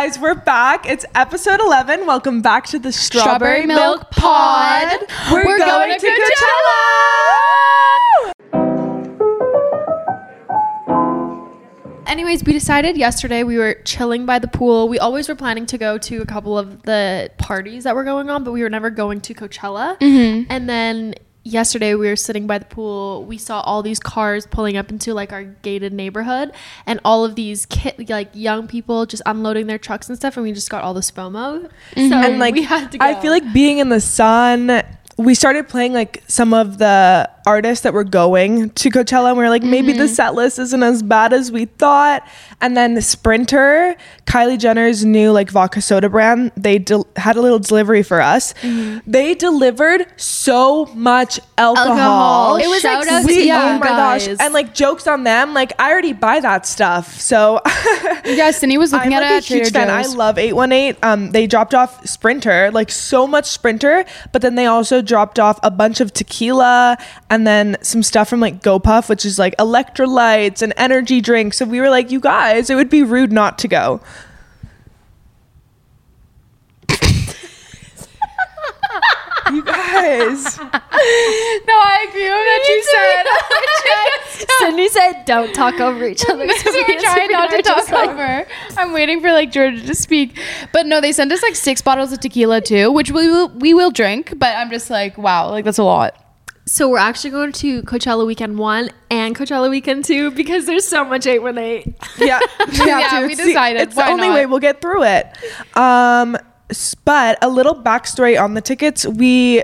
guys, we're back. It's episode 11. Welcome back to the Strawberry Milk Pod. We're going to Coachella! Anyways, we decided yesterday, we were chilling by the pool. We always were planning to go to a couple of the parties that were going on, but we were never going to Coachella. Mm-hmm. And then yesterday we were sitting by the pool. We saw all these cars pulling up into like our gated neighborhood, and all of these like young people just unloading their trucks and stuff, and we just got all this FOMO. Mm-hmm. So And like, we had to go. I feel like being in the sun, we started playing like some of the artists that were going to Coachella, and we were like, maybe the set list isn't as bad as we thought. And then the Sprinter, Kylie Jenner's new like vodka soda brand, they had a little delivery for us. They delivered so much alcohol. It was Shout like out to sweet. you Oh my gosh. guys. And like, jokes on them, like I already buy that stuff, so Yeah, Cindy was looking I'm at like it a at Trader huge fan. I Joe's. love 818. They dropped off Sprinter, like so much Sprinter, but then they also dropped off a bunch of tequila and then some stuff from like GoPuff, which is like electrolytes and energy drinks. So we were like, you guys, it would be rude not to go. You guys. No, I agree with what you said. Cindy said, "Don't talk over each other." So we're trying not to talk over. I'm waiting for like Georgia to speak. But no, they sent us like 6 bottles of tequila too, which we will drink. But I'm just like, wow, like that's a lot. So we're actually going to Coachella weekend 1 and Coachella weekend 2 because there's so much 818. Yeah. Yeah, we decided, It's why the only not? way we'll get through it. But a little backstory on the tickets. So we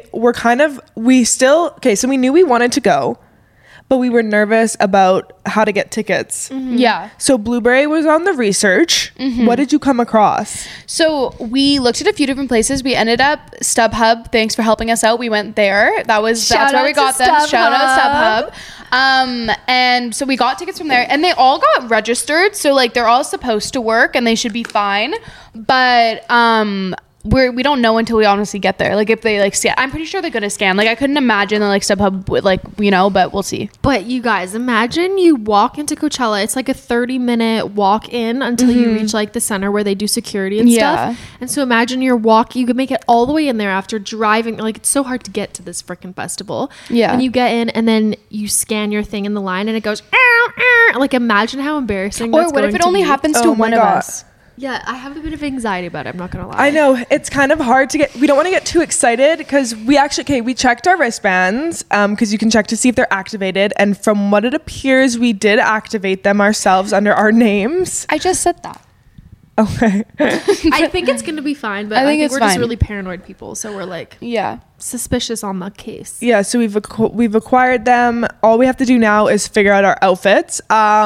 knew we wanted to go, but we were nervous about how to get tickets. Yeah. So Blueberry was on the research. What did you come across? So we looked at a few different places. We ended up StubHub. Thanks for helping us out. We went there. that's Shout where out we got to them. Shout StubHub. out StubHub. And so we got tickets from there, and they all got registered. So like they're all supposed to work, and they should be fine. But we don't know until we honestly get there. Like if they like scan, I'm pretty sure they're gonna scan. Like I couldn't imagine that like StubHub would like but we'll see. But you guys, imagine you walk into Coachella. It's like a 30-minute walk in until you reach like the center where they do security and Yeah. stuff. And so imagine you could make it all the way in there after driving. Like it's so hard to get to this freaking festival. Yeah. And you get in and then you scan your thing in the line and it goes, "Ow, ow." Like imagine how embarrassing Or that's what if going it to only be. happens Oh to my one of God. us? Yeah, I have a bit of anxiety about it. I'm not gonna lie. I know it's kind of hard to get. We don't want to get too excited because we checked our wristbands because you can check to see if they're activated, and from what it appears, we did activate them ourselves under our names. I just said that. Okay. I think it's gonna be fine, but I I think think it's we're just fine. really paranoid people, so we're like Yeah. suspicious on the case. Yeah, so we've acquired them. All we have to do now is figure out our outfits.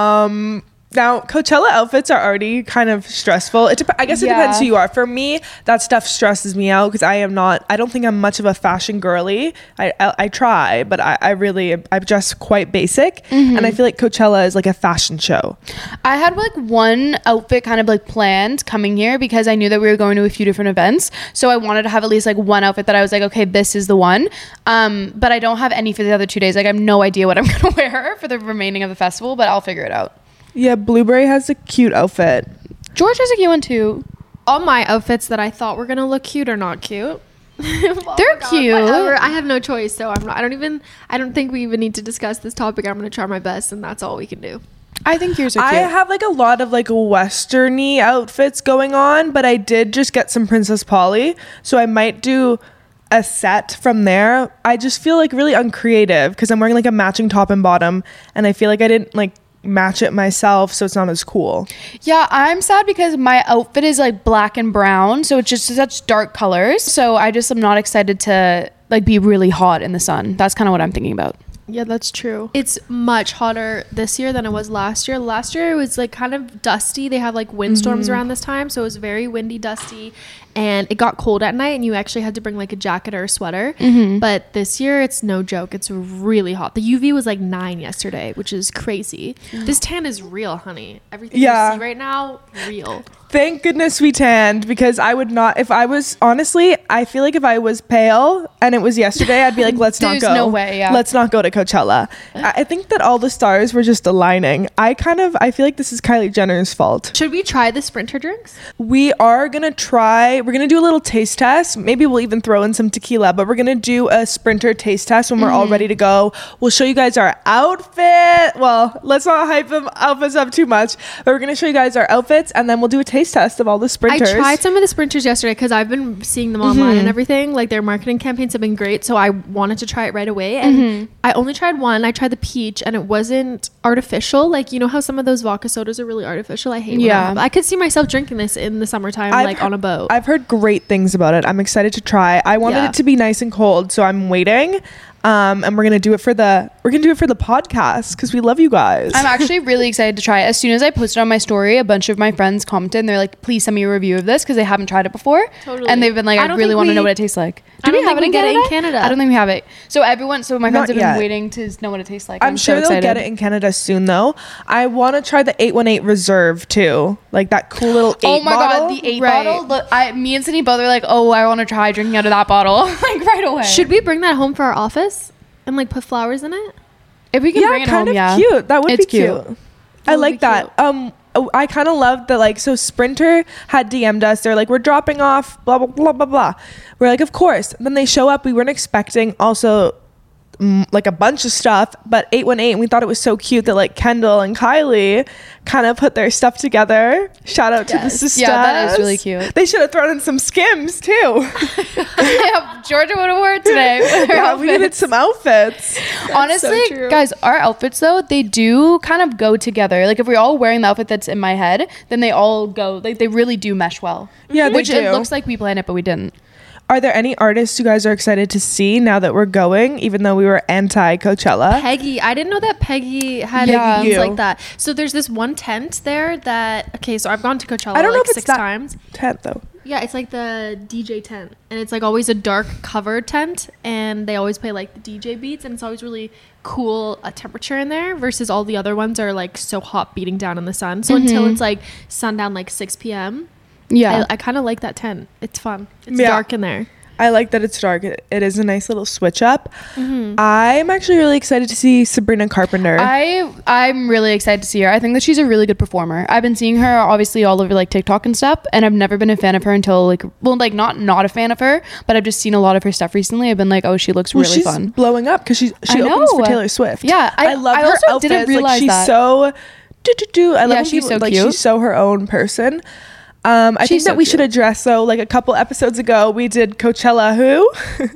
Now, Coachella outfits are already kind of stressful. I guess it depends who you are. For me, that stuff stresses me out because I don't think I'm much of a fashion girly. I try, but I'm just quite basic. And I feel like Coachella is like a fashion show. I had like one outfit kind of like planned coming here because I knew that we were going to a few different events. So I wanted to have at least like one outfit that I was like, okay, this is the one. But I don't have any for the other 2 days. Like I have no idea what I'm going to wear for the remaining of the festival, but I'll figure it out. Yeah, Blueberry has a cute outfit. George has a cute one too. All my outfits that I thought were gonna look cute are not cute. Oh They're my God, cute. whatever. I have no choice, so I don't think we even need to discuss this topic. I'm gonna try my best, and that's all we can do. I think yours are I cute. have like a lot of like Western-y outfits going on, but I did just get some Princess Polly, so I might do a set from there. I just feel like really uncreative because I'm wearing like a matching top and bottom, and I feel like I didn't like match it myself, so it's not as cool. Yeah, I'm sad because my outfit is like black and brown, so it's just such dark colors. So I just am not excited to like be really hot in the sun. That's kind of what I'm thinking about. Yeah, that's true. It's much hotter this year than it was last year. Last year it was like kind of dusty. They have like windstorms around this time, so it was very windy, dusty, and it got cold at night and you actually had to bring like a jacket or a sweater. But this year it's no joke. It's really hot. The UV was like 9 yesterday, which is crazy. This tan is real, honey. Everything Yeah. you see right now, real. Thank goodness we tanned, because I would not, if I was, honestly, I feel like if I was pale and it was yesterday, I'd be like, let's not go. There's no way, yeah. Let's not go to Coachella. I think that all the stars were just aligning. I feel like this is Kylie Jenner's fault. Should we try the Sprinter drinks? We're gonna do a little taste test. Maybe we'll even throw in some tequila, but we're gonna do a Sprinter taste test when we're all ready to go. We'll show you guys our outfit. Well, let's not hype them outfits up too much, but we're gonna show you guys our outfits, and then we'll do a taste test of all the Sprinters. I tried some of the Sprinters yesterday because I've been seeing them online and everything. Like, their marketing campaigns have been great, so I wanted to try it right away. And I only tried one. I tried the peach, and it wasn't artificial. Like, you know how some of those vodka sodas are really artificial? I hate them. I could see myself drinking this in the summertime, on a boat. I've heard great things about it. I'm excited to try. I wanted it to be nice and cold, so I'm waiting. And we're gonna do it for the podcast because we love you guys. I'm actually really excited to try it. As soon as I posted on my story, a bunch of my friends commented and they're like, please send me a review of this, because they haven't tried it before. Totally. And they've been like, I really want to know what it tastes like. Do we have it in Canada? I don't think we have it. So my friends have been waiting to know what it tastes like. I'm sure they'll get it in Canada soon though. I want to try the 818 Reserve too, like that cool little 8 bottle. Oh my god, the 8 bottle. Look, me and Sydney both are like, oh, I want to try drinking out of that bottle like right away. Should we bring that home for our office and like put flowers in it? If we can bring it home, cute. That would be cute. I like that. Cute. I kind of love that, like, so Sprinter had DM'd us. They're like, we're dropping off, blah, blah, blah, blah, blah. We're like, of course. Then they show up. We weren't expecting also like a bunch of stuff, but 818, and we thought it was so cute that like Kendall and Kylie kind of put their stuff together. Shout out to the sisters. Yeah, that is really cute. They should have thrown in some Skims too. Yeah, Georgia would have worn today. Yeah, we needed some outfits. Honestly, so guys, our outfits though, they do kind of go together. Like if we're all wearing the outfit that's in my head, then they all go, like they really do mesh well. Yeah, which it looks like we planned it, but we didn't. Are there any artists you guys are excited to see now that we're going, even though we were anti-Coachella? Peggy. I didn't know that Peggy had events like that. So there's this one tent there that, okay, so I've gone to Coachella like 6 times. Tent though. Yeah, it's like the DJ tent. And it's like always a dark covered tent. And they always play like the DJ beats. And it's always really cool temperature in there versus all the other ones are like so hot beating down in the sun. So until it's like sundown like 6 p.m., yeah, I kind of like that tent. It's fun. It's dark in there. I like that it's dark. It is a nice little switch up. I'm actually really excited to see Sabrina Carpenter. I'm really excited to see her. I think that she's a really good performer. I've been seeing her obviously all over like TikTok and stuff, and I've never been a fan of her until not a fan of her, but I've just seen a lot of her stuff recently. I've been like, oh, she looks really she's fun. Blowing up because she opens for Taylor Swift. Yeah, I love her also outfits. Didn't realize she's that. so I love she's so like cute. She's so her own person. I think that we should address though, like a couple episodes ago, we did Coachella Who.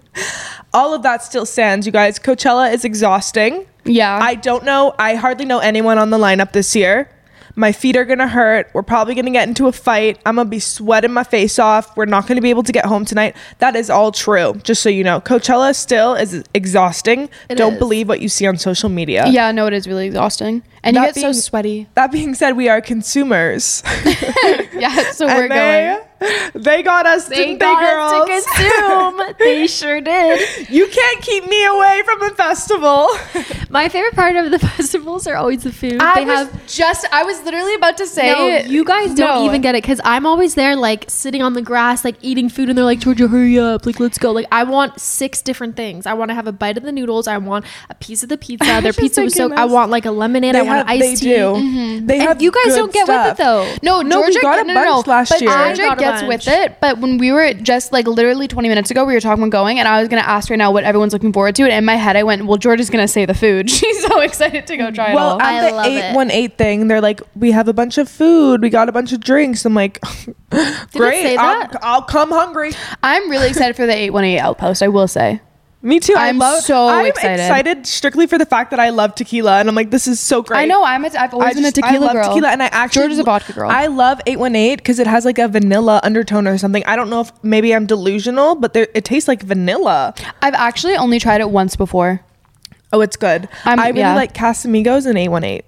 All of that still stands, you guys. Coachella is exhausting. Yeah. I hardly know anyone on the lineup this year. My feet are gonna hurt. We're probably gonna get into a fight. I'm gonna be sweating my face off. We're not gonna be able to get home tonight. That is all true, just so you know. Coachella still is exhausting. Don't believe what you see on social media. Yeah, no, it is really exhausting. And you get so sweaty. That being said, we are consumers. Yeah, so we're going. They got us, didn't they, girls? Us to consume. They sure did. You can't keep me away from a festival. My favorite part of the festivals are always the food. I was literally about to say. No, you guys don't even get it, because I'm always there like sitting on the grass like eating food, and they're like, Georgia, hurry up, like let's go. Like I want 6 different things. I want to have a bite of the noodles. I want a piece of the pizza. Their pizza was so. I want like a lemonade. I want an iced tea. They have you guys don't get stuff. with it though. No, we got a bunch last year. Georgia gets with it. But when we were just like literally 20 minutes ago, we were talking about going, and I was gonna ask right now what everyone's looking forward to, and in my head I went, well, Georgia's gonna say the food. She's so excited to go try it all. Well, at the 818 thing, they're like, we have a bunch of food, we got a bunch of drinks. I'm like, great, I'll come hungry. I'm really excited for the 818 Outpost, I will say. Me too. I'm so excited strictly for the fact that I love tequila, and I'm like, this is so great. I know. I've always been a tequila girl. Tequila, and I actually Georgia's a vodka girl. I love 818 because it has like a vanilla undertone or something. I don't know if maybe I'm delusional, but it tastes like vanilla. I've actually only tried it once before. Oh, it's good. I really like Casamigos and 818.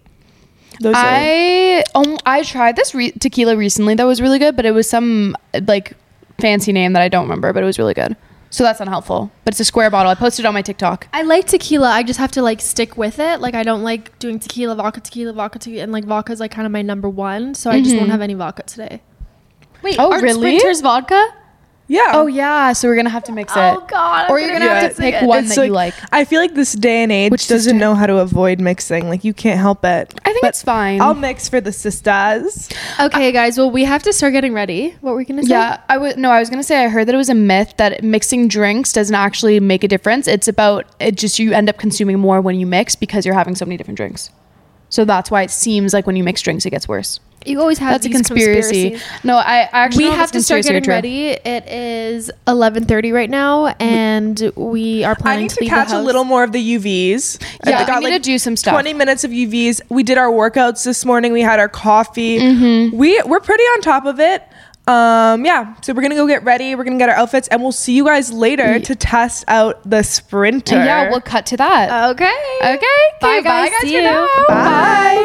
I tried this tequila recently that was really good, but it was some like fancy name that I don't remember, but it was really good. So that's unhelpful, but it's a square bottle. I posted it on my TikTok. I like tequila. I just have to like stick with it. Like I don't like doing tequila, vodka, and like vodka is like kind of my number one. So I just won't have any vodka today. Wait, Oh, aren't really? Sprinters vodka? Yeah. Oh yeah, so we're gonna have to mix it. Oh God! Or you're gonna have to pick one It's that you like. I feel like this day and age Which doesn't sister? know how to avoid mixing. Like you can't help it. I think it's fine. I'll mix for the sisters. Okay, guys. Well, we have to start getting ready. What were we gonna say? Yeah, I was gonna say I heard that it was a myth that mixing drinks doesn't actually make a difference. It's about it just you end up consuming more when you mix because you're having so many different drinks. So that's why it seems like when you mix drinks it gets worse. You always have That's a these conspiracy. conspiracies. No, I actually We don't know if have it's to start conspiracy or getting true. ready. It is 11:30 right now, and we are I planning need to to leave catch the a house. little more of the UVs. Yeah, I got I need to do some stuff. 20 minutes of UVs. We did our workouts this morning. We had our coffee. Mm-hmm. We're pretty on top of it. Yeah. So we're gonna go get ready. We're gonna get our outfits, and we'll see you guys later to test out the Sprinter. Yeah, we'll cut to that. Okay. Okay. Bye, guys. See for you. now. Bye.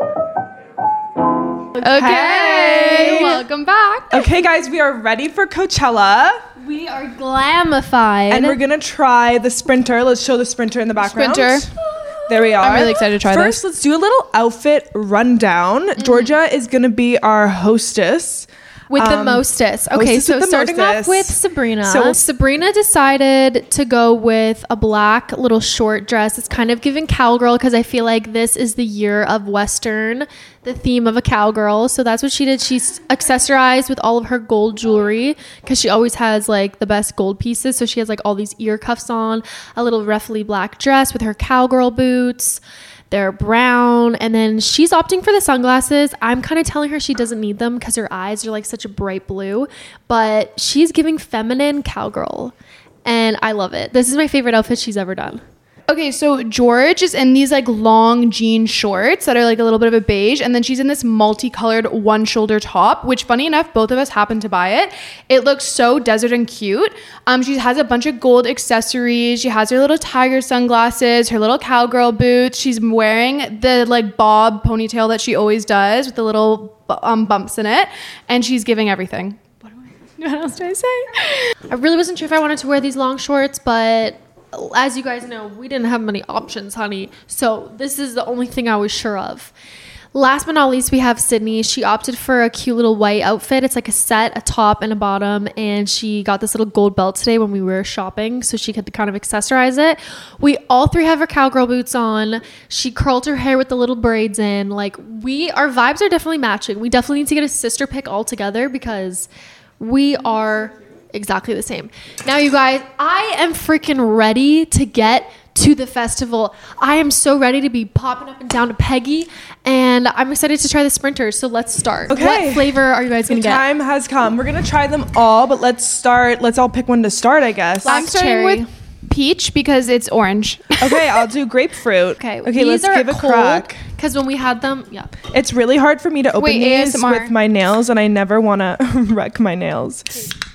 Okay. Welcome back. Okay, guys, we are ready for Coachella, We are glamified. and we're gonna try the Sprinter. Let's show the Sprinter in the background. Sprinter. There we are. I'm really excited to try First, this. let's do a little outfit rundown. Georgia is gonna be our hostess. with the mostest. Okay, hostess so with the starting off mostest. with Sabrina. So- Sabrina decided to go with a black little short dress. It's kind of giving cowgirl because I feel like this is the year of Western, the theme of a cowgirl. So that's what she did. She's accessorized with all of her gold jewelry because she always has like the best gold pieces. So she has like all these ear cuffs on, a little ruffly black dress with her cowgirl boots. They're brown, and then she's opting for the sunglasses. I'm kind of telling her she doesn't need them because her eyes are like such a bright blue, but she's giving feminine cowgirl, and I love it. This is my favorite outfit she's ever done. Okay, so George is in these like long jean shorts that are like a little bit of a beige, and then she's in this multicolored one shoulder top, which funny enough, both of us happened to buy it. It looks so desert and cute. She has a bunch of gold accessories. She has her little tiger sunglasses, her little cowgirl boots. She's wearing the like bob ponytail that she always does with the little bumps in it, and she's giving everything. What else do I say? I really wasn't sure if I wanted to wear these long shorts, but as you guys know, we didn't have many options, honey. So this is the only thing I was sure of. Last but not least, we have Sydney. She opted for a cute little white outfit. It's like a set, a top, and a bottom. And she got this little gold belt today when we were shopping, so she could kind of accessorize it. We all three have our cowgirl boots on. She curled her hair with the little braids in. Like, our vibes are definitely matching. We definitely need to get a sister pick all together because we are exactly the same. Now, you guys, I am freaking ready to get to the festival. I am so ready to be popping up and down to Peggy, and I'm excited to try the Sprinters. So let's start. Okay. What flavor are you guys The gonna get? time has come. We're gonna try them all, but let's all pick one to start, I guess. Black I'm starting cherry. with peach because it's orange. Okay, I'll do grapefruit. Okay, let's give a crack. because when we had them, yeah. It's really hard for me to open Wait, these ASMR. with my nails, and I never want to wreck my nails.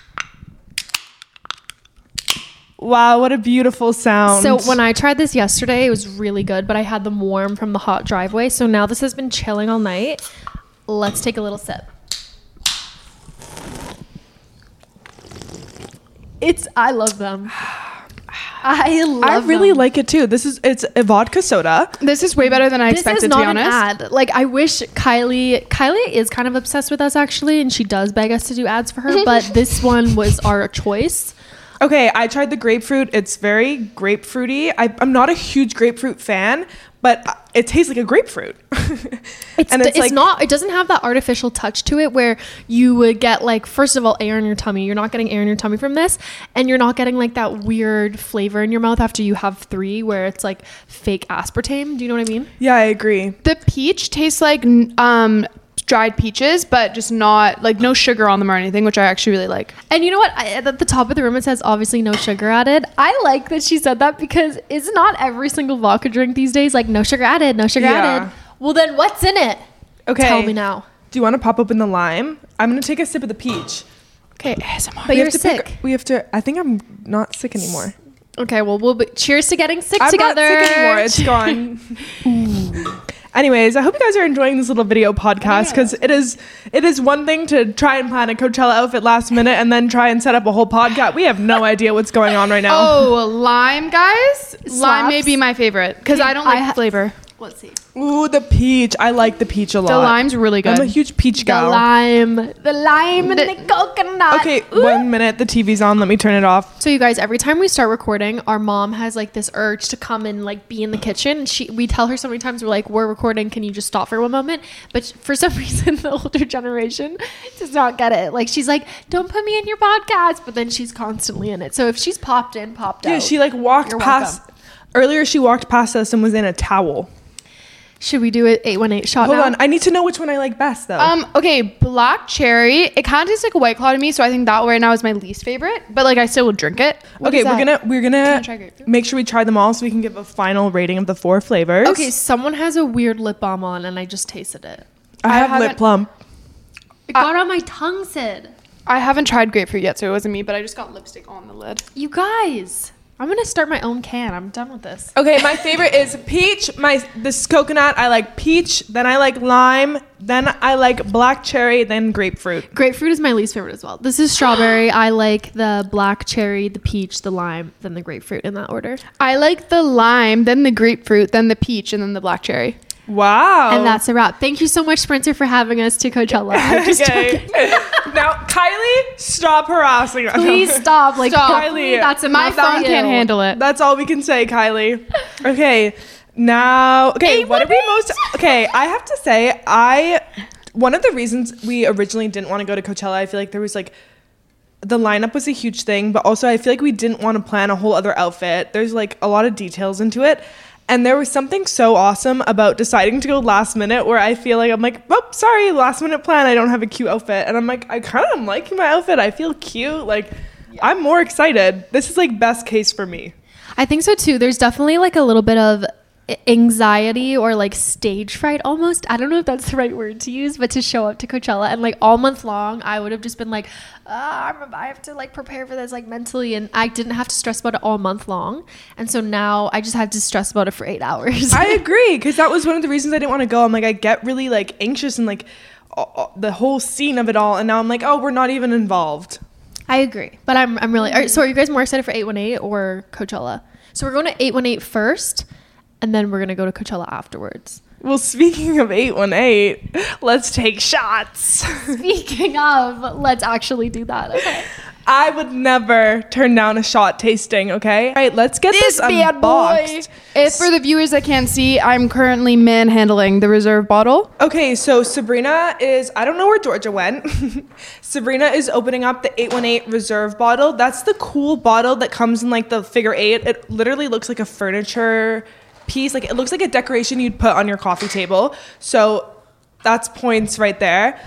Wow, what a beautiful sound. So when I tried this yesterday, it was really good, but I had them warm from the hot driveway. So now this has been chilling all night. Let's take a little sip. I love them. I really them. like it too. It's a vodka soda. This is way better than I This expected, is to not be honest. an ad. Like, I wish Kylie is kind of obsessed with us actually, and she does beg us to do ads for her, but this one was our choice. Okay, I tried the grapefruit. It's very grapefruity. I'm not a huge grapefruit fan, but it tastes like a grapefruit. It doesn't have that artificial touch to it where you would get like, first of all, air in your tummy. You're not getting air in your tummy from this, and you're not getting like that weird flavor in your mouth after you have 3 where it's like fake aspartame. Do you know what I mean? Yeah, I agree. The peach tastes like dried peaches, but just not like no sugar on them or anything, which I actually really like. And you know what? At the top of the room, it says obviously no sugar added. I like that she said that because it's not every single vodka drink these days like no sugar added, no sugar added. Well, then what's in it? Okay. Tell me now. Do you want to pop open the lime? I'm going to take a sip of the peach. Okay, ASMR. But you're have to sick. we have to, I think I'm not sick anymore. Okay, well, cheers to getting sick I'm together. not sick anymore. It's gone. Anyways, I hope you guys are enjoying this little video podcast because it is one thing to try and plan a Coachella outfit last minute and then try and set up a whole podcast. We have no idea what's going on right now. Oh, lime, guys. Lime may Slaps. be my favorite because I don't like flavor. Let's see. Ooh, the peach. I like the peach a lot. The lime's really good. I'm a huge peach gal. The lime and the coconut. Okay, Ooh. 1 minute. The TV's on. Let me turn it off. So you guys, every time we start recording, our mom has like this urge to come and like be in the kitchen. We tell her so many times, we're like, we're recording. Can you just stop for one moment? But for some reason, the older generation does not get it. Like she's like, don't put me in your podcast. But then she's constantly in it. So if she's popped out. Yeah, she like walked past. Earlier, she walked past us and was in a towel. Should we do an 818 shot Hold now? on. I need to know which one I like best, though. Okay, black cherry. It kind of tastes like a White Claw to me, so I think that right now is my least favorite. But like, I still will drink it. Okay, we're gonna try grapefruit? make sure we try them all so we can give a final rating of the 4 flavors. Okay, someone has a weird lip balm on, and I just tasted it. I have lip haven't- plump. It got on my tongue, Sid. I haven't tried grapefruit yet, so it wasn't me, but I just got lipstick on the lid. You guys, I'm gonna start my own can. I'm done with this. Okay, my favorite is peach. This coconut. I like peach. Then I like lime. Then I like black cherry. Then grapefruit. Grapefruit is my least favorite as well. This is strawberry. I like the black cherry, the peach, the lime, then the grapefruit in that order. I like the lime, then the grapefruit, then the peach, and then the black cherry. Wow. And that's a wrap. Thank you so much, Sprinter, for having us to Coachella. I'm just Okay. Now, Kylie, stop harassing us. Please stop. Like, Stop. hopefully that's My enough phone for can't you. handle it. That's all we can say, Kylie. Okay. Now, okay, what did we most? Okay, I have to say, one of the reasons we originally didn't want to go to Coachella, I feel like there was like the lineup was a huge thing, but also I feel like we didn't want to plan a whole other outfit. There's like a lot of details into it. And there was something so awesome about deciding to go last minute where I feel like I'm like, oh, sorry, last minute plan. I don't have a cute outfit. And I'm like, I kind of am liking my outfit. I feel cute. Like, I'm more excited. This is like best case for me. I think so too. There's definitely like a little bit of anxiety or like stage fright almost. I don't know if that's the right word to use, but to show up to Coachella and like all month long, I would have just been like, I have to like prepare for this like mentally, and I didn't have to stress about it all month long. And so now I just had to stress about it for 8 hours. I agree, because that was one of the reasons I didn't want to go. I'm like, I get really like anxious and like the whole scene of it all, and now I'm like, oh, we're not even involved. I agree, but I'm really. So are you guys more excited for 818 or Coachella? So we're going to 818 first, and then we're gonna go to Coachella afterwards. Well, speaking of 818, let's take shots. Speaking of, let's actually do that. Okay. I would never turn down a shot tasting, okay? All right, let's get this unboxed. If for the viewers that can't see, I'm currently manhandling the reserve bottle. Okay, so Sabrina is, I don't know where Georgia went. Sabrina is opening up the 818 reserve bottle. That's the cool bottle that comes in like the figure 8. It literally looks like a furniture piece. Like it looks like a decoration you'd put on your coffee table. So that's points right there.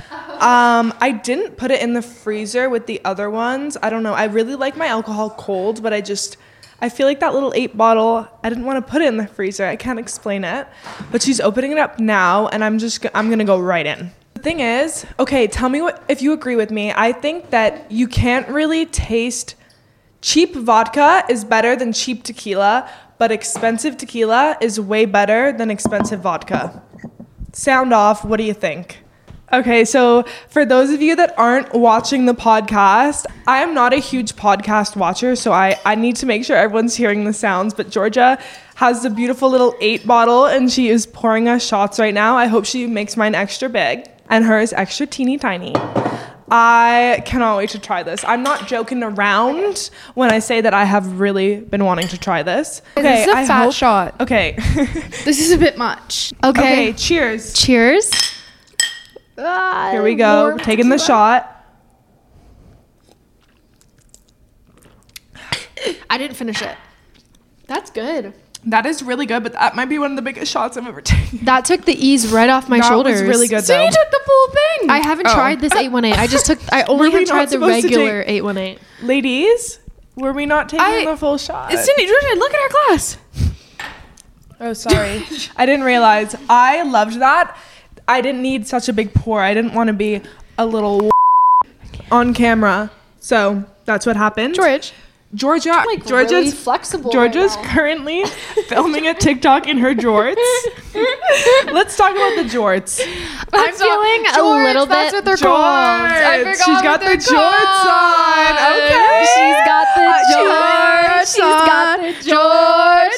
I didn't put it in the freezer with the other ones. I don't know. I really like my alcohol cold, but I feel like that little 8 bottle, I didn't want to put it in the freezer. I can't explain it. But she's opening it up now, and I'm going to go right in. The thing is, okay, tell me if you agree with me. I think that you can't really taste cheap vodka is better than cheap tequila, but expensive tequila is way better than expensive vodka. Sound off. What do you think? Okay, so for those of you that aren't watching the podcast, I am not a huge podcast watcher, so I need to make sure everyone's hearing the sounds. But Georgia has the beautiful little 8 bottle, and she is pouring us shots right now. I hope she makes mine extra big, and hers extra teeny tiny. I cannot wait to try this. I'm not joking around when I say that I have really been wanting to try this. Okay, this is a fat shot. Okay. This is a bit much. Okay, cheers. Cheers. Here we go. Taking the shot. I didn't finish it. That's good. That is really good, but that might be one of the biggest shots I've ever taken. That took the ease right off my shoulders. That was really good, So though. you took the full thing. I haven't tried this 818. I only Were we have tried not the supposed to regular 818. Ladies, were we not taking the full shot? Cindy, Georgia, look at our glass. Oh, sorry. I didn't realize. I loved that. I didn't need such a big pour. I didn't want to be a little on camera. So that's what happened. Georgia's really flexible. Georgia's right now. currently filming a TikTok in her jorts. Let's talk about the jorts. I'm feeling a little bit. That's what they're called. I forgot She's got what the they're jorts called. on. Okay. She's got the jorts. She's got the jorts. She's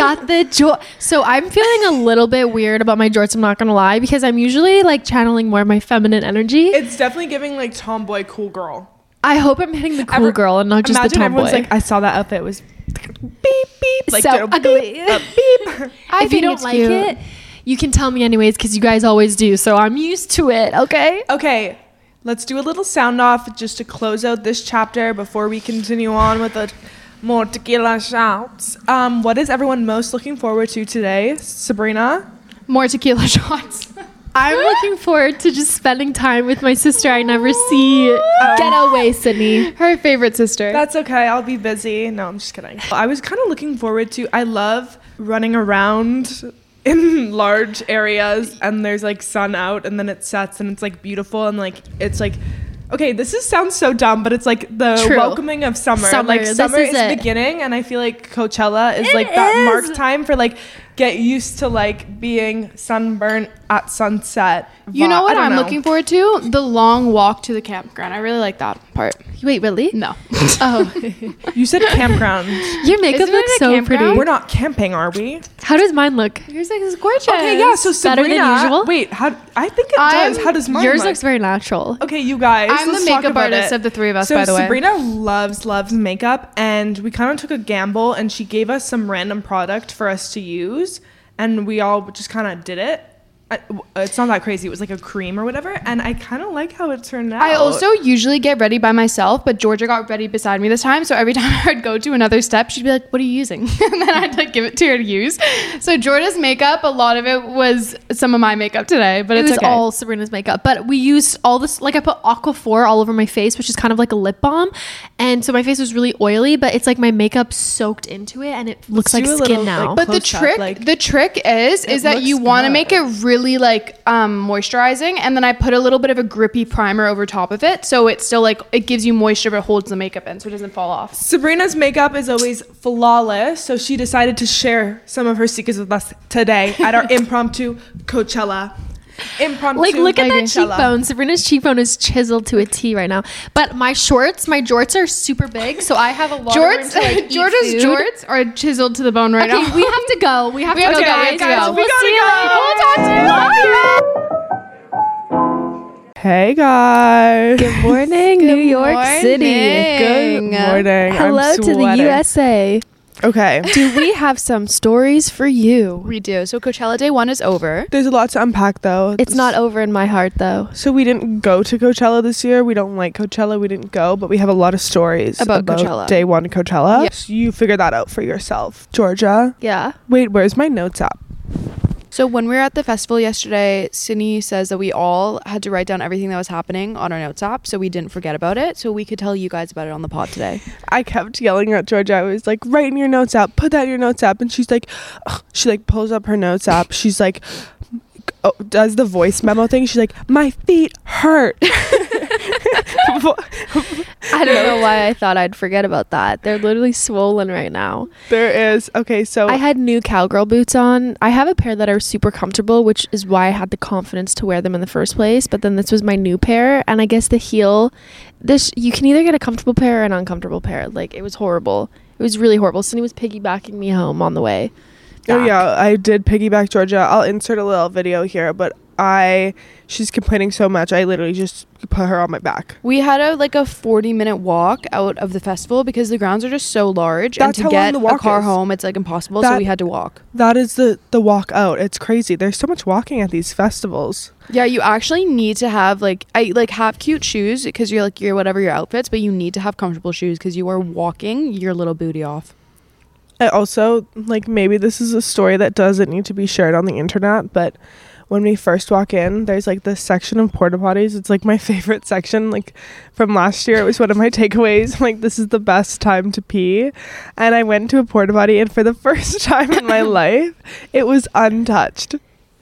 got the so I'm feeling a little bit weird about my jorts, I'm not gonna lie, because I'm usually like channeling more of my feminine energy. It's definitely giving like tomboy cool girl. I hope I'm hitting the cool girl and not just the tomboy. Everyone's like, I saw that outfit, it was beep beep, like so ugly. Beep. If you don't like it, you can tell me anyways, because you guys always do, so I'm used to it. Okay, let's do a little sound off just to close out this chapter before we continue on with the more tequila shots. What is everyone most looking forward to today? Sabrina? More tequila shots. I'm looking forward to just spending time with my sister I never see. Get away, Sydney. Her favorite sister. That's okay. I'll be busy. No, I'm just kidding. I was kind of looking forward to, I love running around in large areas and there's like sun out and then it sets and it's like beautiful and like it's like, okay, sounds so dumb, but it's like the welcoming of summer. Like summer is beginning and I feel like Coachella is that marked time for like get used to like being sunburnt at sunset. You know what I'm looking forward to? The long walk to the campground. I really like that part. Wait, really? No. Oh. You said campground. Your makeup looks so pretty. We're not camping, are we? How does mine look? Yours looks gorgeous. Okay, yeah, so Sabrina, better than usual? Wait, I think it does. How does mine Yours look? looks very natural. Okay, you guys. I'm the makeup artist of the three of us, by the way. So Sabrina loves makeup, and we kind of took a gamble, and she gave us some random product for us to use, and we all just kind of did it. It's not that crazy. It was like a cream or whatever, and I kind of like how it turned out. I also usually get ready by myself, but Georgia got ready beside me this time, so every time I would go to another step, she'd be like, what are you using? And then I'd like give it to her to use. So Georgia's makeup, a lot of it was some of my makeup today, but it was okay. All Sabrina's makeup, but we used all this, like I put Aquaphor all over my face, which is kind of like a lip balm, and so my face was really oily, but it's like my makeup soaked into it and it looks like skin now. But the trick is that you want to make it really like moisturizing, and then I put a little bit of a grippy primer over top of it, so it's still like it gives you moisture but holds the makeup in so it doesn't fall off. Sabrina's makeup is always flawless, so she decided to share some of her secrets with us today at our impromptu Coachella. Like look at that cheekbone. Sabrina's cheekbone is chiseled to a T right now. But my jorts are super big, so I have a lot of room to like Georgia's jorts are chiseled to the bone right now. Okay, we have to go. We have to go, guys. We'll see you later. We'll talk to you. Hey guys. Good morning, New York City. Good morning. Hello to the USA. Okay. Do we have some stories for you? We do. So Coachella Day 1 is over. There's a lot to unpack though. It's not over in my heart though. So we didn't go to Coachella this year. We don't like Coachella. We didn't go, but we have a lot of stories about Coachella. Day 1 Coachella. Yeah. So you figure that out for yourself. Georgia? Yeah. Wait, where's my notes app? So when we were at the festival yesterday, Sydney says that we all had to write down everything that was happening on our notes app so we didn't forget about it, so we could tell you guys about it on the pod today. I kept yelling at Georgia. I was like, write in your notes app, put that in your notes app. And she's like, ugh. She like pulls up her notes app. She's like, does the voice memo thing. She's like, my feet hurt. I don't know why I thought I'd forget about that. They're literally swollen right now. There is. Okay, so I had new cowgirl boots on. I have a pair that are super comfortable, which is why I had the confidence to wear them in the first place. But then this was my new pair, and I guess the heel, you can either get a comfortable pair or an uncomfortable pair. Like, it was horrible. It was really horrible. Cindy was piggybacking me home on the way back. Oh yeah, I did piggyback Georgia. I'll insert a little video here, but she's complaining so much, I literally just put her on my back. We had a 40-minute walk out of the festival because the grounds are just so large. That's and to get a car home, it's like impossible, so we had to walk. That is the walk out. It's crazy. There's so much walking at these festivals. Yeah, you actually need to have have cute shoes because you're whatever your outfits, but you need to have comfortable shoes because you are walking your little booty off. I also, maybe this is a story that doesn't need to be shared on the internet, but when we first walk in, there's this section of porta potties. It's my favorite section. From last year, it was one of my takeaways. This is the best time to pee. And I went to a porta potty, and for the first time in my life, it was untouched.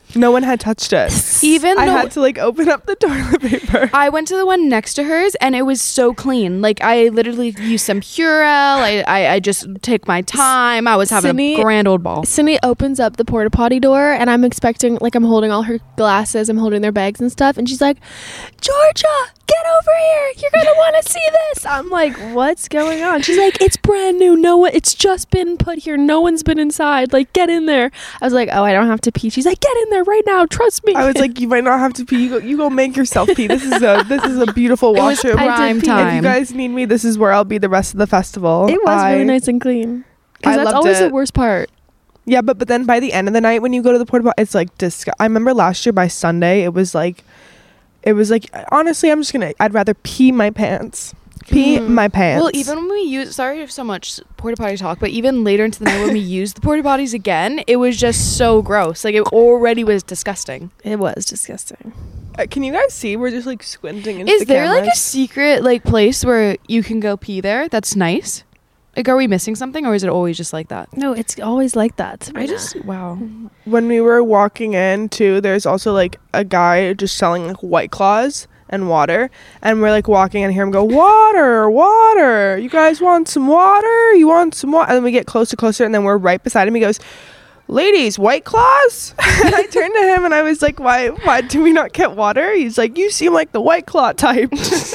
No one had touched it. Even I though had to like open up the toilet paper. I went to the one next to hers and it was so clean. Like I literally used some Purell. I just took my time. I was having a grand old ball. Cindy opens up the porta potty door and I'm expecting, like, I'm holding all her glasses, I'm holding their bags and stuff, and she's like, Georgia, get over here, you're gonna want to see this. I'm like, what's going on? She's like, it's brand new, it's just been put here, no one's been inside, like, get in there. I was like, oh, I don't have to pee. She's like, get in there right now, trust me. I was like, you might not have to pee, you go make yourself pee. This is a beautiful washroom. Prime time. If you guys need me, this is where I'll be the rest of the festival. It was really nice and clean, because that's loved always it. the worst part. Yeah, but then by the end of the night when you go to the porta potty, it's like I remember last year by Sunday it was like honestly I'd rather pee my pants. My pants. Well, even when we use, sorry if so much porta potty talk, but even later into the night when we used the porta potties again, it was just so gross. Like, it already was disgusting. It was disgusting. Can you guys see? We're just like squinting into Is the there cameras. like a secret like place where you can go pee there that's nice? Like, are we missing something, or is it always just like that? No, it's always like that. Wow. When we were walking in too, there's also like a guy just selling like White Claws and water, and we're like walking and hear him go, water, you guys want some water, and then we get closer and then we're right beside him. He goes, ladies, White Claws. And I turned to him and I was like, why do we not get water? He's like, you seem like the White Claw type.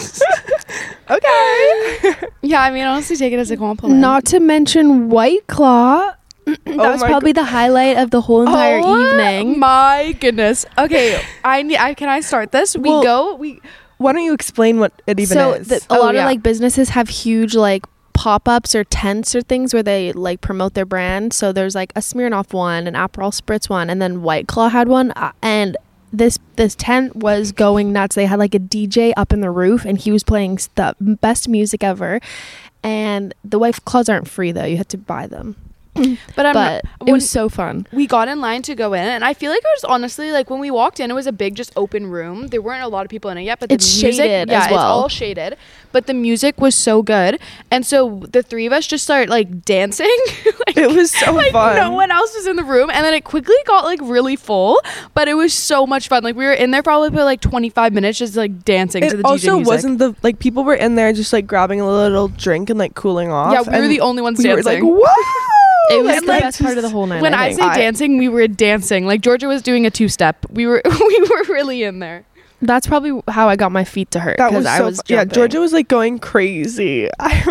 Okay. Yeah, I mean, honestly, take it as a compliment. Not to mention White Claw. That was probably the highlight of the whole entire evening. My goodness. Okay, can I start this? Why don't you explain what it even is? A lot of like businesses have huge like pop-ups or tents or things where they like promote their brand. So there's like a Smirnoff one, an Aperol Spritz one, and then White Claw had one, and this tent was going nuts. They had like a DJ up in the roof and he was playing the best music ever, and the White Claws aren't free though, you had to buy them. But it was so fun. We got in line to go in, and I feel like it was honestly like when we walked in, it was a big, just open room. There weren't a lot of people in it yet, but it's the music, shaded as well. It's all shaded, but the music was so good, and so the three of us just started like dancing. Like, it was so fun. No one else was in the room, and then it quickly got like really full, but it was so much fun. Like, we were in there probably for like 25 minutes just like dancing to the DJ music. It also wasn't like people were in there just like grabbing a little drink and like cooling off. Yeah, we were the only ones dancing. We were like, whoa! It was the best part of the whole night. When I say dancing, we were dancing. Like, Georgia was doing a two-step. We were really in there. That's probably how I got my feet to hurt. That was I was yeah, Georgia was like going crazy.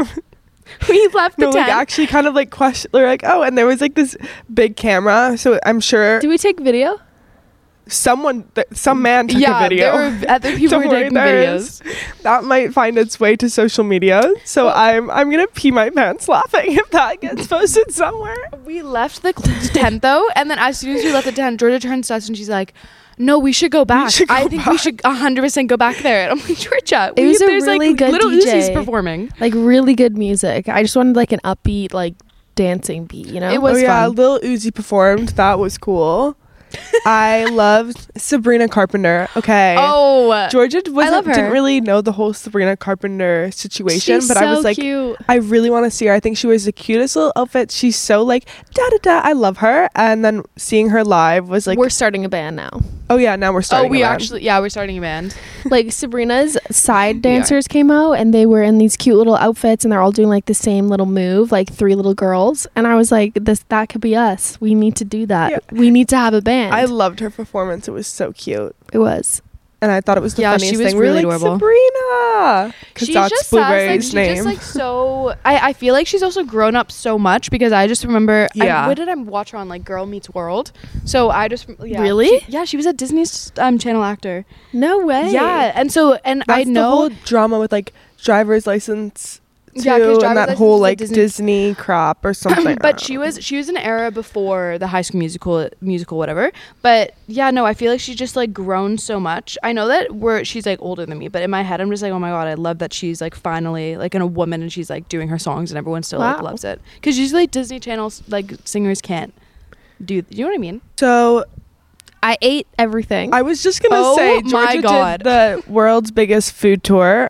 We left the tent. Like actually kind of like they're like, oh, and there was like this big camera, so I'm sure. Do we take video? Some man took a video. There were other people were taking videos. That might find its way to social media. So I'm gonna pee my pants laughing if that gets posted somewhere. We left the tent though, and then as soon as we left the tent, Georgia turns to us and she's like, no, we should go back. I think we should 100% go back there. And I'm like, Georgia, it was a really like good little DJ. Uzi's performing. Like, really good music. I just wanted like an upbeat, like dancing beat, you know? It was fun. Lil Uzi performed. That was cool. I loved Sabrina Carpenter. Okay. Oh, Georgia didn't really know the whole Sabrina Carpenter situation, She's but so I was like, cute. I really want to see her. I think she wears the cutest little outfit. She's so like da da da. I love her. And then seeing her live was like, we're starting a band now. Oh yeah, now we're starting. we're starting a band. Like, Sabrina's side dancers came out and they were in these cute little outfits and they're all doing like the same little move, like three little girls. And I was like, that could be us. We need to do that. Yeah. We need to have a band. I loved her performance. It was so cute. It was. And I thought it was the funniest she was thing. Really we were like, adorable. Sabrina, because that's Blueberry's name. Just like so. I feel like she's also grown up so much, because I just remember. Yeah. What did I watch her on, like Girl Meets World? So I just really. She was a Disney's channel actor. No way. Yeah, and that's I know the whole drama with like driver's license. Yeah, because and that whole like Disney crap or something. But she was an era before the High School musical whatever. But yeah, no, I feel like she's just like grown so much. I know that she's like older than me, but in my head I'm just like, oh my god, I love that she's like finally like a woman and she's like doing her songs and everyone still like loves it. Because usually Disney Channel's like singers can't do. You know what I mean? So I ate everything. I was just gonna say, Georgia did the world's biggest food tour.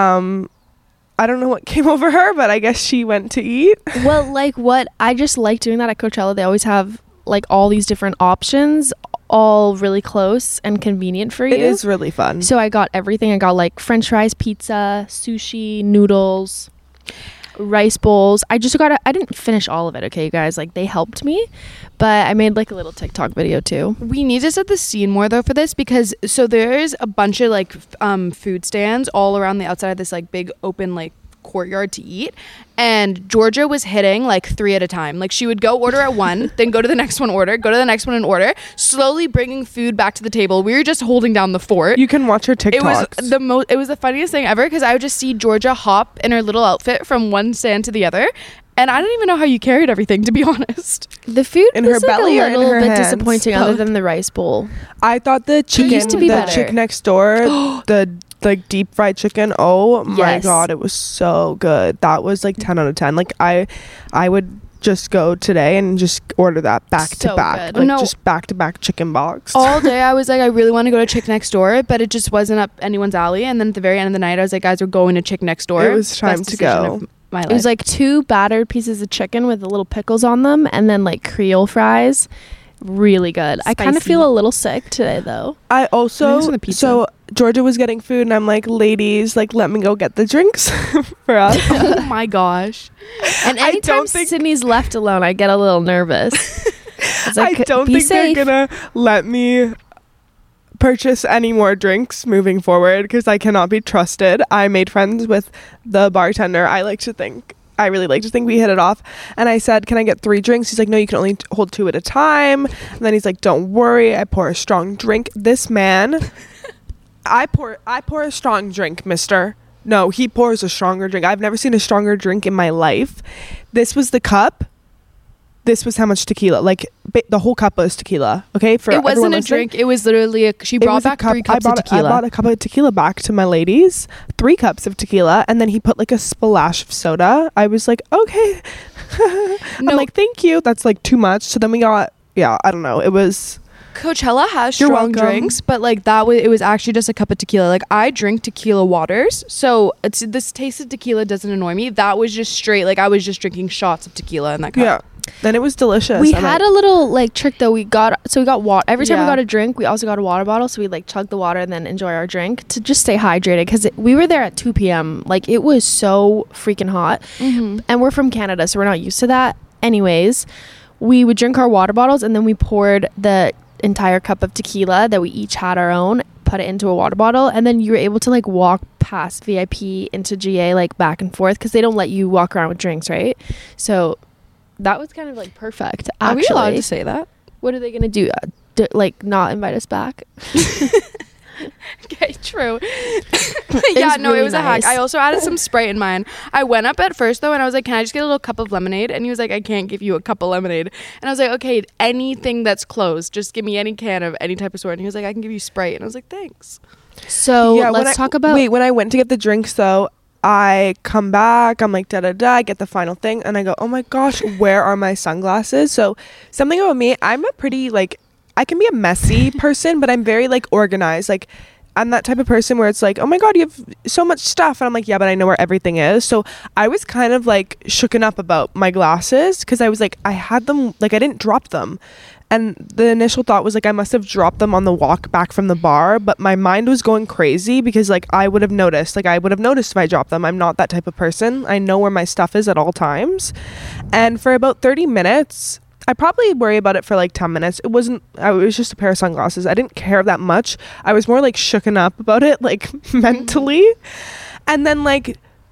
I don't know what came over her, but I guess she went to eat. Well, like what I just like doing that at Coachella. They always have like all these different options, all really close and convenient for you. It is really fun. So I got everything. I got like french fries, pizza, sushi, noodles, rice bowls. I didn't finish all of it, okay, you guys? Like, they helped me, but I made like a little TikTok video too. We need to set the scene more though for this, because so there's a bunch of like food stands all around the outside of this like big open like courtyard to eat, and Georgia was hitting like 3 at a time. Like, she would go order at one, then go to the next one, order, go to the next one and order, slowly bringing food back to the table. We were just holding down the fort. You can watch her TikToks. It was the funniest thing ever, because I would just see Georgia hop in her little outfit from one stand to the other, and I don't even know how you carried everything, to be honest. The food in was her belly a or in little her bit hands? disappointing, other than the rice bowl. I thought the chicken, used to be the better. chick next door, the like deep fried chicken. Oh my Yes. god, it was so good. That was like 10 out of 10. Like, I would just go today and just order that back So to back, good. like No. just back to back chicken box. All day I was like, I really want to go to Chick Next Door, but it just wasn't up anyone's alley. And then at the very end of the night, I was like, guys, we're going to Chick Next Door. It was time Best to decision go. of my life. It was like 2 battered pieces of chicken with the little pickles on them, and then like Creole fries. Really good. I kind of Spicy. feel a little sick today though. I also Thanks for the pizza. so Georgia was getting food and I'm like, ladies, like, let me go get the drinks for us. oh my gosh. And I anytime don't think- Sydney's left alone, I get a little nervous. It's like, I don't be think safe. they're gonna let me purchase any more drinks moving forward, because I cannot be trusted. I made friends with the bartender. I really like to think we hit it off. And I said, can I get 3 drinks? He's like, no, you can only hold 2 at a time. And then he's like, don't worry, I pour a strong drink. This man, I pour a strong drink, mister. No, he pours a stronger drink. I've never seen a stronger drink in my life. This was the cup. This was how much tequila. Like, the whole cup was tequila. Okay, for It wasn't everyone a listening. drink. It was literally she It brought was a back cup. 3 cups of I tequila. bought a cup of tequila back to my ladies. 3 cups of tequila, and then he put like a splash of soda. I was like, okay. No. I'm like, thank you. That's like too much. So then we got, I don't know. It was. Coachella has You're strong welcome. drinks, but like it was actually just a cup of tequila. Like, I drink tequila waters, so this taste of tequila doesn't annoy me. That was just straight, like, I was just drinking shots of tequila in that cup. Yeah. Then it was delicious. We and had I- a little like trick though. We got water every time we Yeah. got a drink. We also got a water bottle, so we like chug the water and then enjoy our drink to just stay hydrated, because we were there at 2 p.m. Like, it was so freaking hot, Mm-hmm. and we're from Canada, so we're not used to that. Anyways, we would drink our water bottles, and then we poured the entire cup of tequila that we each had our own, put it into a water bottle, and then you were able to like walk past VIP into GA like back and forth, because they don't let you walk around with drinks, right? So that was kind of like perfect. Are we allowed actually. to say that? What are they gonna do? Like, not invite us back? Okay, true. It yeah, was no, it really was a hack. nice. I also added some Sprite in mine. I went up at first though, and I was like, "Can I just get a little cup of lemonade?" And he was like, "I can't give you a cup of lemonade." And I was like, "Okay, anything that's closed, just give me any can of any type of sort." And he was like, "I can give you Sprite." And I was like, "Thanks." So let's talk about. Wait, when I went to get the drinks though, I come back, I'm like I get the final thing, and I go, oh my gosh, where are my sunglasses? So something about me, I'm a pretty like, I can be a messy person, but I'm very like organized. Like, I'm that type of person where it's like, oh my god, you have so much stuff, and I'm like, yeah, but I know where everything is. So I was kind of like shooken up about my glasses, because I was like, I had them, like, I didn't drop them. And the initial thought was like, I must have dropped them on the walk back from the bar, but my mind was going crazy, because like I would have noticed if I dropped them. I'm not that type of person. I know where my stuff is at all times. And for about 30 minutes, I probably worry about it for like 10 minutes. It was just a pair of sunglasses. I didn't care that much. I was more like shooken up about it, like mentally. And then like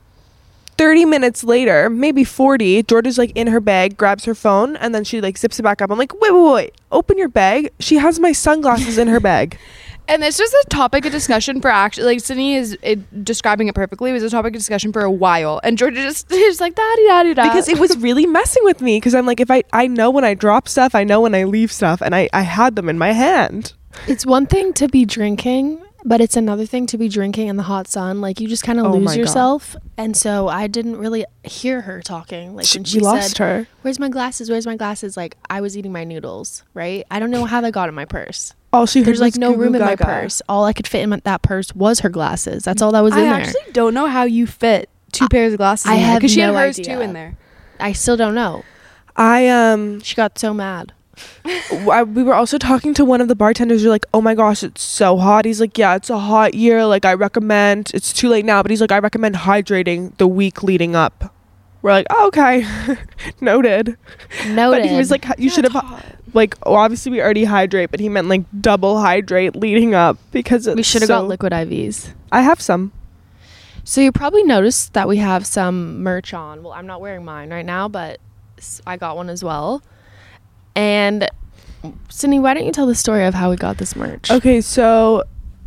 30 minutes later, maybe 40, Georgia's like in her bag, grabs her phone, and then she like zips it back up. I'm like, wait, open your bag. She has my sunglasses in her bag. And this was a topic of discussion for actually, like, Sydney is describing it perfectly. It was a topic of discussion for a while, and Georgia just is like da-di-da-di-da. Because it was really messing with me, because I'm like, if I know when I drop stuff, I know when I leave stuff, and I had them in my hand. It's one thing to be drinking, but it's another thing to be drinking in the hot sun. Like, you just kind of Oh my lose God. yourself. And so I didn't really hear her talking. Like, when she You lost said, her. where's my glasses? Where's my glasses? Like, I was eating my noodles, right? I don't know how they got in my purse. All she heard There's like was no goo room goo in my gaga. purse. All I could fit in that purse was her glasses. That's all that was in I there. actually don't know how you fit 2 pairs of glasses. I in there, have because she had no hers idea. too in there. I still don't know. I She got so mad. we were also talking to one of the bartenders. You're like, oh my gosh, it's so hot. He's like, yeah, it's a hot year. Like, I recommend, it's too late now, but he's like, I recommend hydrating the week leading up. We're like, oh, okay. Noted. But he was like, you should have, like, obviously we already hydrate, but he meant like double hydrate leading up because we should have got liquid IVs. I have some. So you probably noticed that we have some merch on. Well, I'm not wearing mine right now, but I got one as well. And Sydney, why don't you tell the story of how we got this merch? Okay, so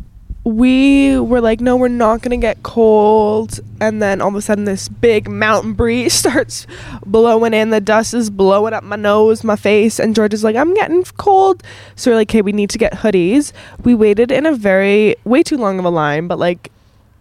we were like, no, we're not gonna get cold, and then all of a sudden this big mountain breeze starts blowing in. The dust is blowing up my nose, my face, and George is like, I'm getting cold. So we're like, okay, we need to get hoodies. We waited in a way too long of a line, but like,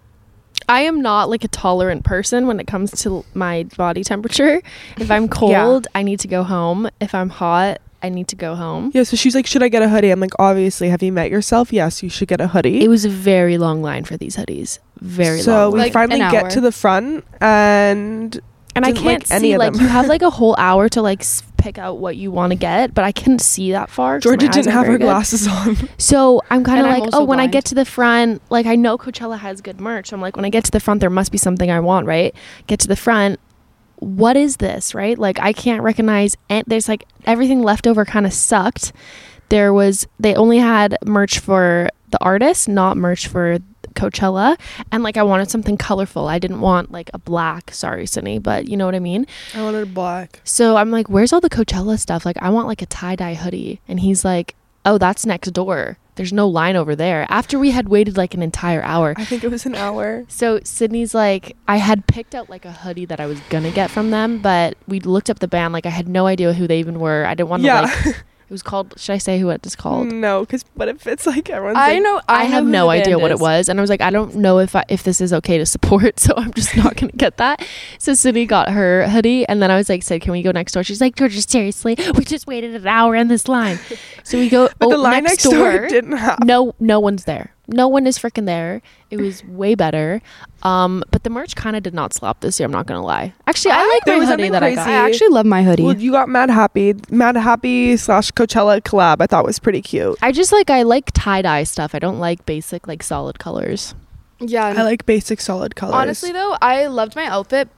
I am not like a tolerant person when it comes to my body temperature. If I'm cold, I need to go home. If I'm hot, I need to go home. Yeah, so she's like, should I get a hoodie? I'm like, obviously, have you met yourself? Yes, you should get a hoodie. It was a very long line for these hoodies. Very long. So we line. finally get to the front, and I can't see, like, you have like a whole hour to like pick out what you want to get, but I couldn't see that far. Georgia didn't have her glasses on. So I'm kind of like, oh, when blind. I get to the front, like, I know Coachella has good merch. So I'm like, when I get to the front, there must be something I want, right? Get to the front. What is this, right? Like, I can't recognize, and there's like everything left over kind of sucked. They only had merch for the artist, not merch for Coachella, and like I wanted something colorful. I didn't want like a black, sorry Sydney, but you know what I mean. I wanted black. So I'm like, where's all the Coachella stuff? Like, I want like a tie-dye hoodie. And he's like, oh, that's next door, there's no line over there. After we had waited like an entire hour. I think it was an hour. So Sydney's like, I had picked out like a hoodie that I was gonna get from them, but we looked up the band, like I had no idea who they even were. I didn't want to like it was called, should I say who it is called? No, because what if it's like everyone's I have no idea what it was, and I was like, I don't know if this is okay to support, so I'm just not gonna get that. So Sydney got her hoodie, and then I was like, Sid, can we go next door? She's like, Georgia, seriously, we just waited an hour in this line. So we go but the line next door didn't have. No one's there. No one is freaking there. It was way better. But the merch kind of did not slap this year, I'm not gonna lie. Actually, I like my hoodie that I got. I actually love my hoodie. Well, you got Mad Happy / Coachella collab. I thought was pretty cute. I like tie-dye stuff. I don't like basic like solid colors. Yeah, I like basic solid colors. Honestly though, I loved my outfit,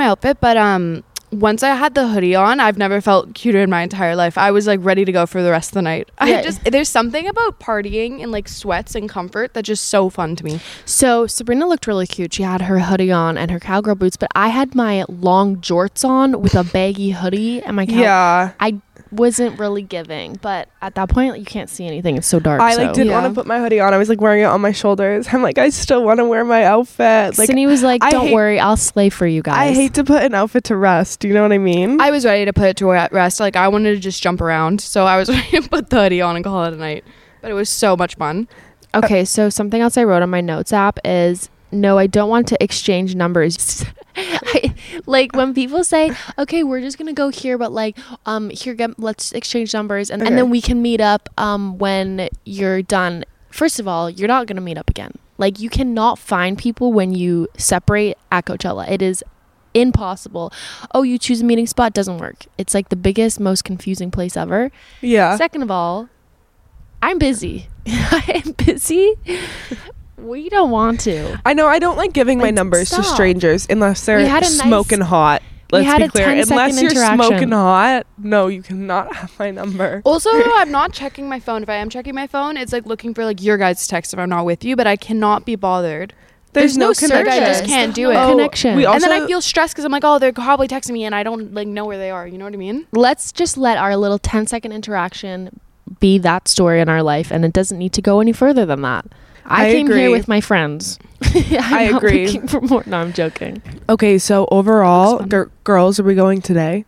but once I had the hoodie on, I've never felt cuter in my entire life. I was like ready to go for the rest of the night. Yeah. There's something about partying in like sweats and comfort that's just so fun to me. So Sabrina looked really cute. She had her hoodie on and her cowgirl boots, but I had my long jorts on with a baggy hoodie and my I wasn't really giving, but at that point you can't see anything, it's so dark. I didn't want to put my hoodie on. I was like wearing it on my shoulders. I'm like, I still want to wear my outfit. Like, Sydney was like, don't worry, I'll slay for you guys. I hate to put an outfit to rest, do you know what I mean? I was ready to put it to rest. Like, I wanted to just jump around, so I was ready to put the hoodie on and call it a night. But it was so much fun. Okay, so something else I wrote on my notes app is, no, I don't want to exchange numbers. Like when people say, okay, we're just gonna go here, but like let's exchange numbers, and then we can meet up when you're done. First of all, you're not gonna meet up again. Like, you cannot find people when you separate at Coachella. It is impossible. Oh, you choose a meeting spot, doesn't work. It's like the biggest, most confusing place ever. Yeah. Second of all, I'm busy. I'm busy. We don't want to. I know, I don't like giving my numbers to strangers unless they're smoking hot. Let's be clear. Unless you're smoking hot, no, you cannot have my number. Also, I'm not checking my phone. If I am checking my phone, it's like looking for like your guys' text if I'm not with you, but I cannot be bothered. There's no connection. I just can't do it. Connection. And then I feel stressed because I'm like, oh, they're probably texting me and I don't like know where they are. You know what I mean? Let's just let our little 10-second interaction be that story in our life, and it doesn't need to go any further than that. I came here with my friends. I agree. Looking for more. No, I'm joking. Okay, so overall, girls, are we going today?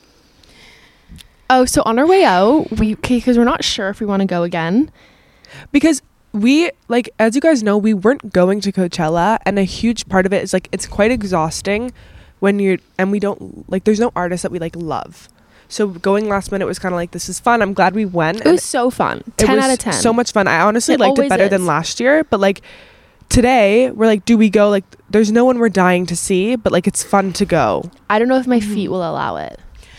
Oh, so on our way out, because we're not sure if we want to go again. Because we, like, as you guys know, we weren't going to Coachella, and a huge part of it is like it's quite exhausting when we don't like. There's no artists that we like love. So going last minute was kind of like, this is fun. I'm glad we went. It was so fun. 10 out of 10. So much fun. I honestly liked it better than last year. But like today, we're like, do we go? Like, there's no one we're dying to see, but like it's fun to go. I don't know if my feet will allow it.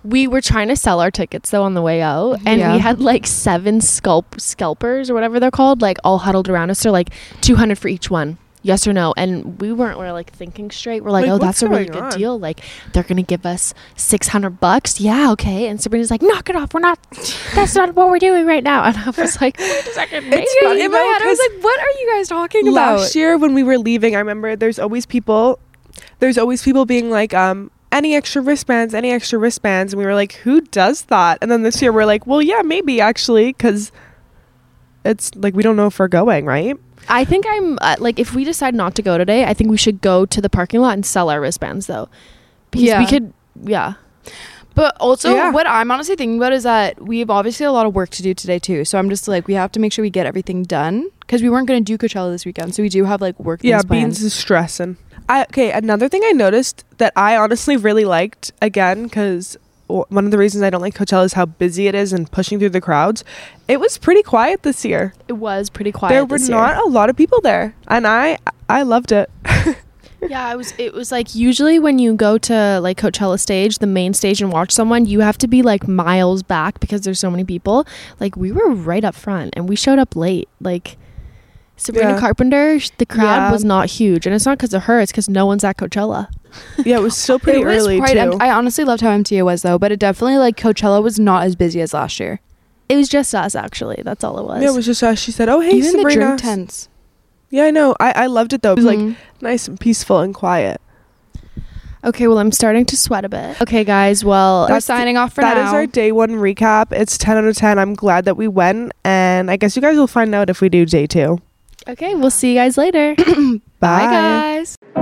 We were trying to sell our tickets though on the way out, and Yeah. we had like 7 scalpers or whatever they're called, like all huddled around us. They're like 200 for each one. Yes or no? And we're like thinking straight. We're like, oh, what's that's a really going good on? deal. Like, they're gonna give us $600. Yeah, okay. And Sabrina's like, knock it off. We're not. That's not what we're doing right now. And I was like, wait a second. Maybe. It's funny In my though, head, I was 'cause like, what are you guys talking about? last year when we were leaving, I remember there's always people being like, any extra wristbands, and we were like, who does that? And then this year we're like, well, yeah, maybe actually, because it's like we don't know if we're going, right? I think I'm like, if we decide not to go today, I think we should go to the parking lot and sell our wristbands though, because Yeah. we could. Yeah. But also, Yeah. what I'm honestly thinking about is that we have obviously a lot of work to do today too. So I'm just like, we have to make sure we get everything done because we weren't going to do Coachella this weekend. So we do have like work. Yeah, things planned. Beans is stressing. Okay, another thing I noticed that I honestly really liked, again, because one of the reasons I don't like Coachella is how busy it is and pushing through the crowds. It was pretty quiet this year. It was pretty quiet. There were this year. not a lot of people there, and I loved it. Yeah, it was like usually when you go to like Coachella stage, the main stage, and watch someone, you have to be like miles back because there's so many people. Like we were right up front and we showed up late. Like Sabrina Yeah. Carpenter, the crowd Yeah. was not huge, and it's not because of her, it's because no one's at Coachella. Yeah, it was still pretty It was early quite too. I honestly loved how empty it was though, but it definitely like Coachella was not as busy as last year. It was just us actually. That's all it was. Yeah, it was just she said, "Oh, hey, Even Sabrina." the drink tents. Yeah, I know. I loved it though. It was Mhm. like nice and peaceful and quiet. Okay, well, I'm starting to sweat a bit. Okay, guys. Well, We're That's signing off for That now. is our day 1 recap. It's 10 out of 10. I'm glad that we went, and I guess you guys will find out if we do day 2. okay, we'll see you guys later. Bye guys.